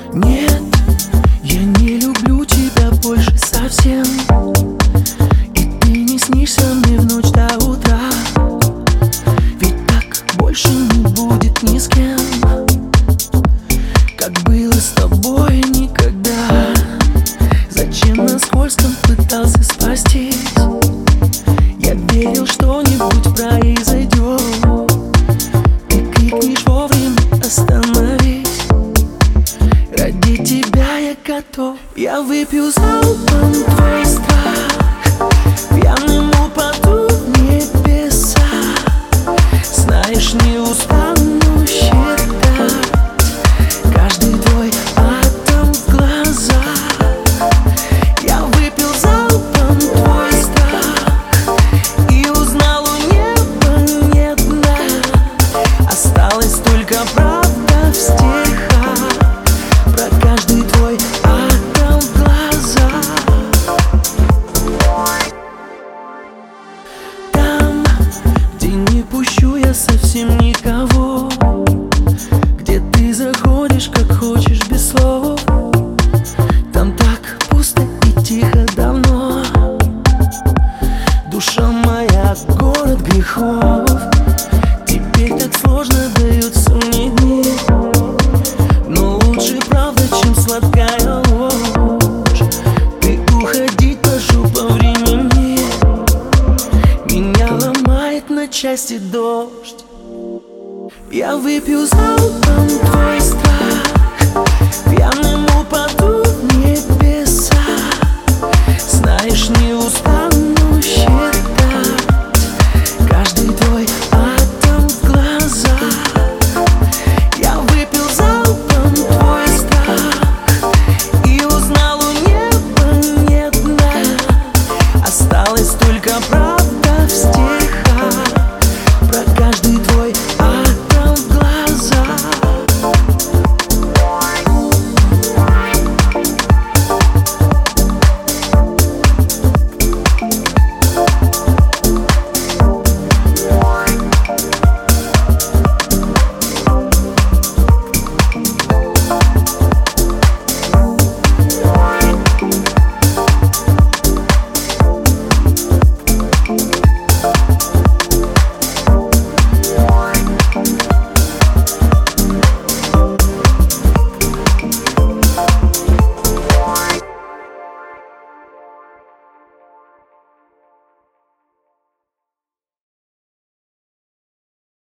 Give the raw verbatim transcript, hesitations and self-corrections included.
Нет, я не люблю тебя больше совсем, и ты не снишься мне в ночь до утра. Ведь так больше не будет ни с кем, как было с тобой никогда. Зачем на скользком пытался спастись? Я верил, что-нибудь произойдет. Ты крикнешь вовремя остановись. Ради тебя я готов. Я выпью залпом твой страх, пьяным упаду в небеса. Знаешь, не устану считать каждый твой атом в глазах. Я выпил залпом твой страх и узнал, у неба нет дна. Осталась только правда в стихах про каждый твой атом в глазах. Там, где не пущу я совсем никого, где ты заходишь как хочешь без слов. Там так пусто и тихо давно. Душа моя, город грехов. Теперь так сложно даются мне дни, но лучше правда, чем сладкая ложь. Ты уходить прошу по времени, меня ломает на части дождь. Я выпью залпом твой